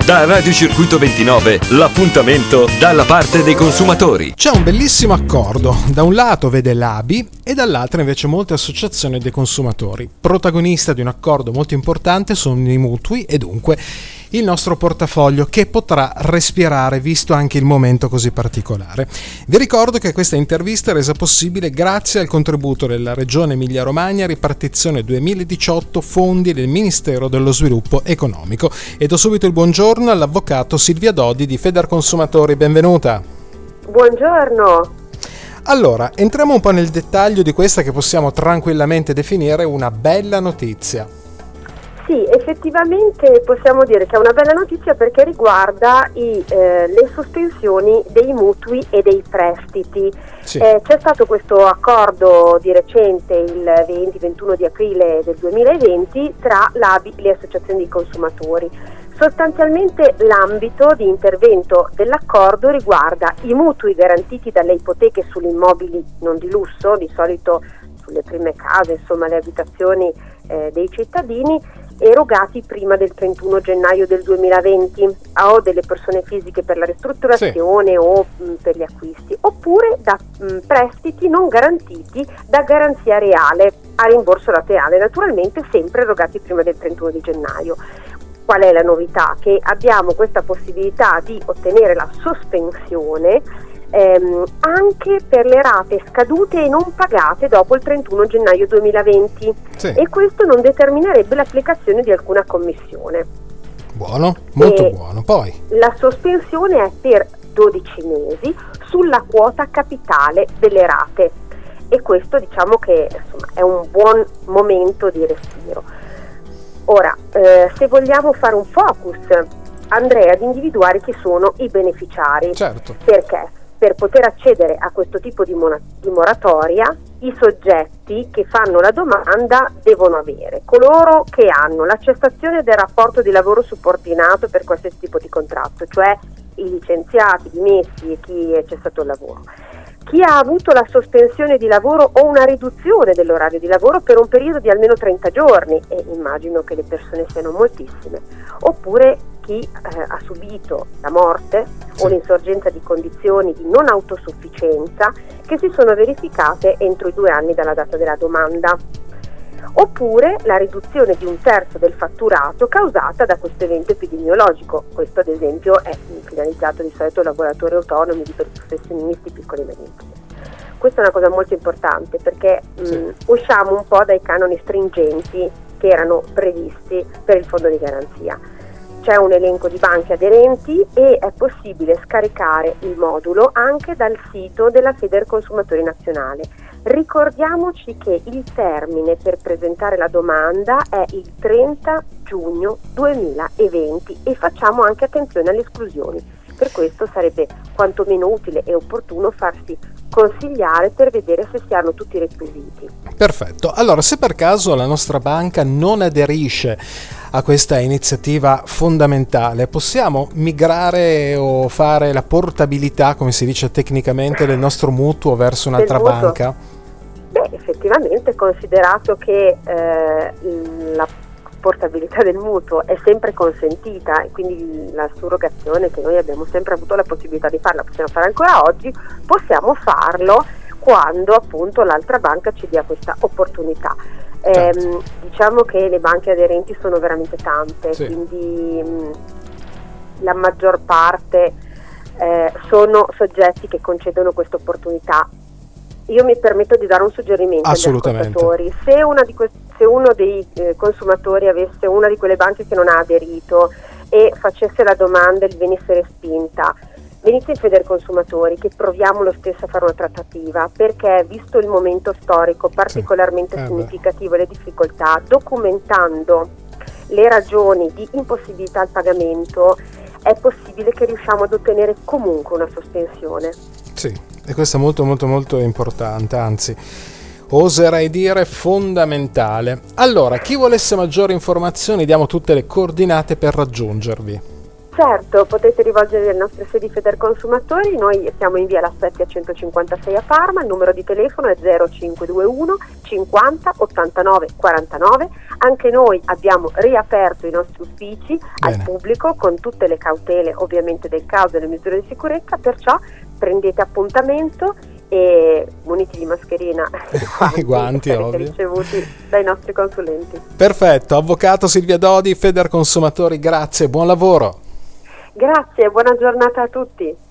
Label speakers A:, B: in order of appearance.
A: Da Radio Circuito 29, l'appuntamento dalla parte dei consumatori.
B: C'è un bellissimo accordo, da un lato vede l'ABI e dall'altro invece molte associazioni dei consumatori. Protagonista di un accordo molto importante sono i mutui e dunque il nostro portafoglio, che potrà respirare visto anche il momento così particolare. Vi ricordo che questa intervista è resa possibile grazie al contributo della Regione Emilia-Romagna, ripartizione 2018, fondi del Ministero dello Sviluppo Economico. E do subito il buongiorno all'avvocato Silvia Dodi di Federconsumatori. Benvenuta.
C: Buongiorno.
B: Allora, entriamo un po' nel dettaglio di questa che possiamo tranquillamente definire una bella notizia.
C: Sì, effettivamente possiamo dire che è una bella notizia perché riguarda le sospensioni dei mutui e dei prestiti. Sì. C'è stato questo accordo di recente, il 20-21 di aprile del 2020, tra l'ABI e le associazioni di consumatori. Sostanzialmente l'ambito di intervento dell'accordo riguarda i mutui garantiti dalle ipoteche sugli immobili non di lusso, di solito sulle prime case, insomma le abitazioni dei cittadini, erogati prima del 31 gennaio del 2020 o delle persone fisiche per la ristrutturazione, sì, o per gli acquisti, oppure da prestiti non garantiti da garanzia reale a rimborso laterale, naturalmente sempre erogati prima del 31 di gennaio. Qual è la novità? Che abbiamo questa possibilità di ottenere la sospensione anche per le rate scadute e non pagate dopo il 31 gennaio 2020, sì, e questo non determinerebbe l'applicazione di alcuna commissione.
B: Buono, molto buono. Poi
C: la sospensione è per 12 mesi sulla quota capitale delle rate e questo diciamo che insomma, è un buon momento di respiro. Ora, se vogliamo fare un focus, andrei ad individuare chi sono i beneficiari.
B: Certo.
C: Perché? Per poter accedere a questo tipo di moratoria, i soggetti che fanno la domanda devono avere coloro che hanno la cessazione del rapporto di lavoro subordinato per qualsiasi tipo di contratto, cioè i licenziati, i dimessi e chi è cessato il lavoro. Chi ha avuto la sospensione di lavoro o una riduzione dell'orario di lavoro per un periodo di almeno 30 giorni, e immagino che le persone siano moltissime, oppure chi ha subito la morte, sì, o l'insorgenza di condizioni di non autosufficienza che si sono verificate entro i 2 anni dalla data della domanda, oppure la riduzione di 1/3 del fatturato causata da questo evento epidemiologico. Questo ad esempio è finalizzato di solito ai lavoratori autonomi, di professionisti piccoli e medi. Questa è una cosa molto importante perché sì, usciamo un po' dai canoni stringenti che erano previsti per il fondo di garanzia. C'è un elenco di banche aderenti e è possibile scaricare il modulo anche dal sito della Federconsumatori Nazionale. Ricordiamoci che il termine per presentare la domanda è il 30 giugno 2020 e facciamo anche attenzione alle esclusioni. Per questo sarebbe quantomeno utile e opportuno farsi consigliare per vedere se si hanno tutti i requisiti.
B: Perfetto. Allora, se per caso la nostra banca non aderisce a questa iniziativa fondamentale, possiamo migrare o fare la portabilità, come si dice tecnicamente, del nostro mutuo verso un'altra banca?
C: Beh, effettivamente, considerato che la portabilità del mutuo è sempre consentita e quindi la surrogazione che noi abbiamo sempre avuto la possibilità di farla, possiamo fare ancora oggi, possiamo farlo quando appunto l'altra banca ci dia questa opportunità. Certo. Diciamo che le banche aderenti sono veramente tante, sì, quindi la maggior parte sono soggetti che concedono questa opportunità. Io mi permetto di dare un suggerimento agli ascoltatori: se uno dei consumatori avesse una di quelle banche che non ha aderito e facesse la domanda e gli venisse respinta, venite in Federconsumatori che proviamo lo stesso a fare una trattativa, perché visto il momento storico particolarmente significativo e le difficoltà, documentando le ragioni di impossibilità al pagamento, è possibile che riusciamo ad ottenere comunque una sospensione.
B: Sì, e questo è molto molto molto importante, anzi oserei dire fondamentale. Allora, chi volesse maggiori informazioni, diamo tutte le coordinate per raggiungervi.
C: Certo, potete rivolgervi alle nostre sedi Federconsumatori, noi siamo in via La Spezia 156 a Parma, il numero di telefono è 0521 50 89 49, anche noi abbiamo riaperto i nostri uffici al pubblico con tutte le cautele ovviamente del caso e le misure di sicurezza, perciò prendete appuntamento e muniti di mascherina
B: i guanti ovvio,
C: ricevuti dai nostri consulenti.
B: Perfetto, avvocato Silvia Dodi, Federconsumatori, grazie, buon lavoro.
C: Grazie, buona giornata a tutti.